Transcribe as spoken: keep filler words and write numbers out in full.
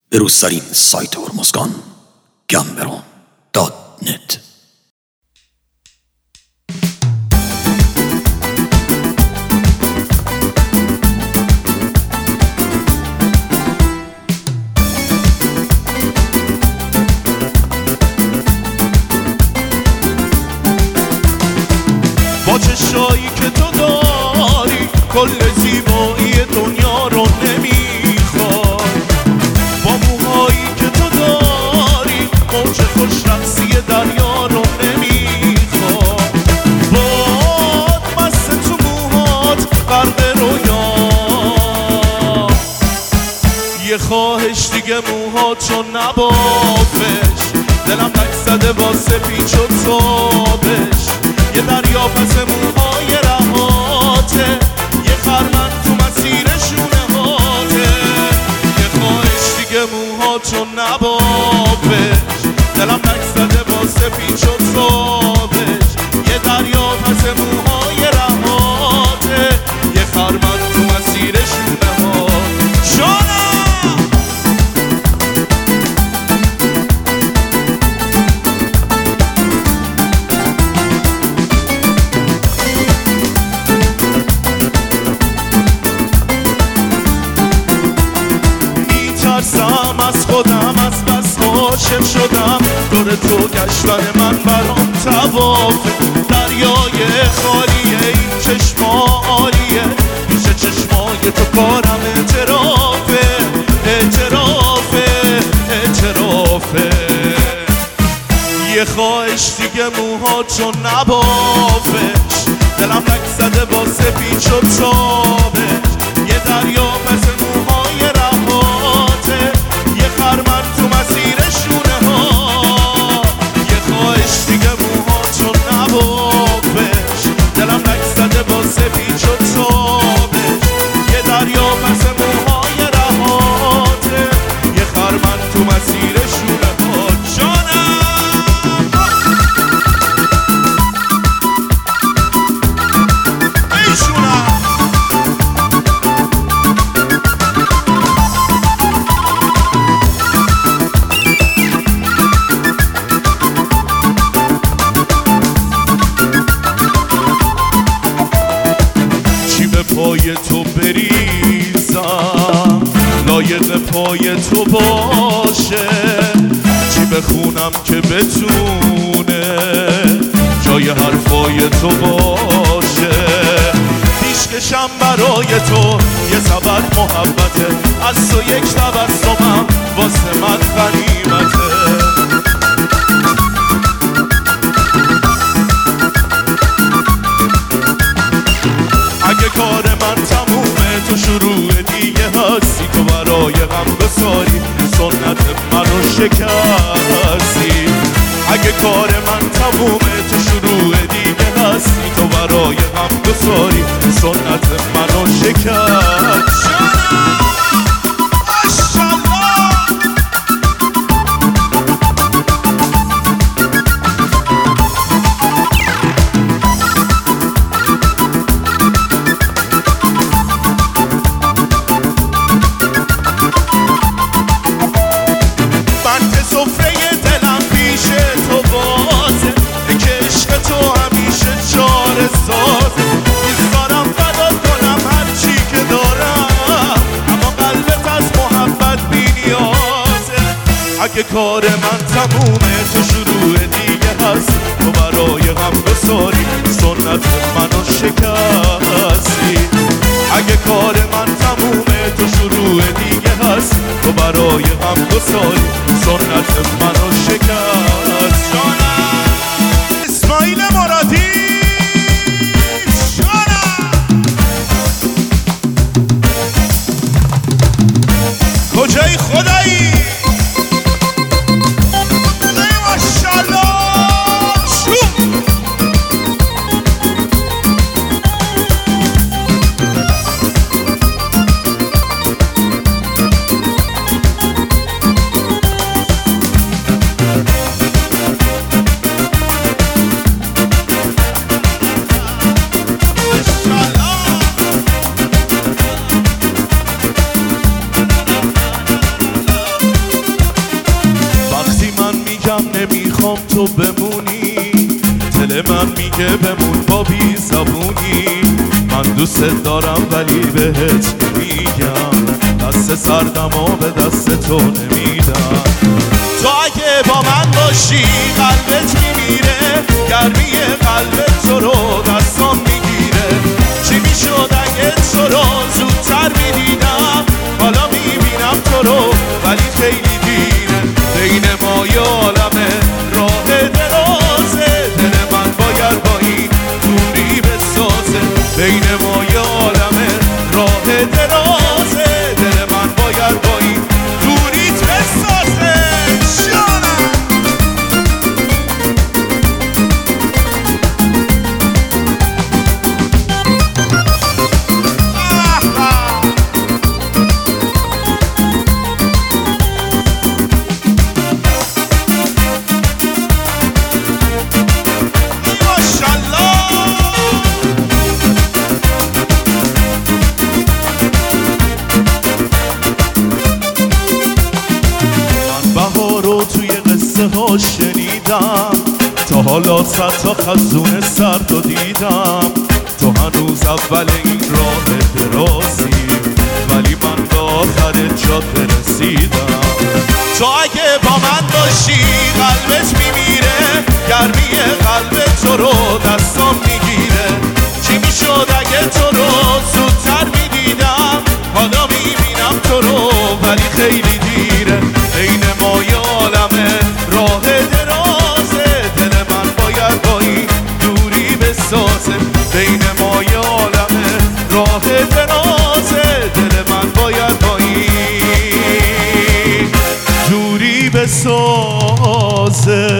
بروزترین سایت هرمزگان گمبرون دات نت. با چشایی که تو داری کل زیبایی دنیا رو نمیخوای، با موهایی که تو داری موج خوش رقصی دریا رو نمیخوای، باد مست تو موهات غرق رویا، یه خواهش دیگه موهاتو نبافش، دلم لک زده واسه پیچ و تابش، یه دریا پس موهای رهاته، یه خرمن تو مسیر شونه هاته، یه خواهش دیگه موهاتو نبافش، دلم لک زده واسه پیچ و تابش، یه دریا پس موهای رهاته، یه خرمن تو مسیر شونه هاته. جانم میترسم از خودم، از بس عاشق شدم، دور تو گشتن من برام طوافه، دریای خالیه این چشما عالیه، پیش چشمای تو کارم اعترافه اعترافه اعترافه، یه خواهش دیگه موهاتو نبافش، دلم لک زده واسه پیچ و تابش، یه دریا پس موهای رهاته، یه خرمن تو مسیر شونه ها، یه خواهش دیگه موهاتو نبافش، دلم لک زده واسه پیچ و تابش، یه دریا پس موهای رهاته، یه خرمن تو مسیر شونه ها. جانم پای تو بریزم لایق پای تو باشه، چی بخونم که بتونه جای حرفای تو باشه، پیشکشم برای تو یه سبد محبته، از تو یک تبسمم واسه من غنیمته، اگه کار من تمومه تو شروع دیگه هستی، تو برای غم گساری سنت منو شکستی، اگه کار من تمومه تو شروع دیگه هستی، تو برای غم گساری سنت منو شکستی. سفره دلم پیش تو بازه، که عشق تو همیشه چاره سازه، میذارم فدا کنم هرچی که دارم، اما قلبت از محبت بی نیازه، اگه کار من تمومه تو شروع دیگه هست، تو برای غم گساری سنت منو شکستی، اگه کار من تمومه تو شروع دیگه هست، تو برای غم گساری سنت منو شکست. جانم اسماعیل مرادی. جانم کجایی خدایی؟ ماشاءالله میخوام تو بمونی، دل من میگه بمون با بی زبونی. من دوست دارم ولی بهت میگم دست سردم و به دست تو نمیدم. تو اگه با من باشی قلبت میمیره، گرمی قلبت تو رو دستام میگیره. چی میشد اگه تو رو زودتر میدیدم، حالا میبینم تو رو ولی خیلی دیره. بین ما یه عالمه راه درازه، دل من باید با این دوری بسازه. بین ما یه عالمه راه درازه، دل من باید با این دوریت بسازه. رو توی قصه ها شنیدم، تا حالا صد تا خزون سرد رو دیدم. تو هنوز اول این راه درازی، ولی من به آخر جاده رسیدم. تو اگه با من باشی قلبت میمیره، گرمی قلبت تو رو دستام میگیره. چی میشد اگه تو رو زودتر میدیدم، حالا میبینم تو رو ولی خیلی دیره. بین ما یه عالمه راه درازه، دل من باید با این دوری بسازه. بین ما یه عالمه راه درازه، دل من باید با این دوری بسازه.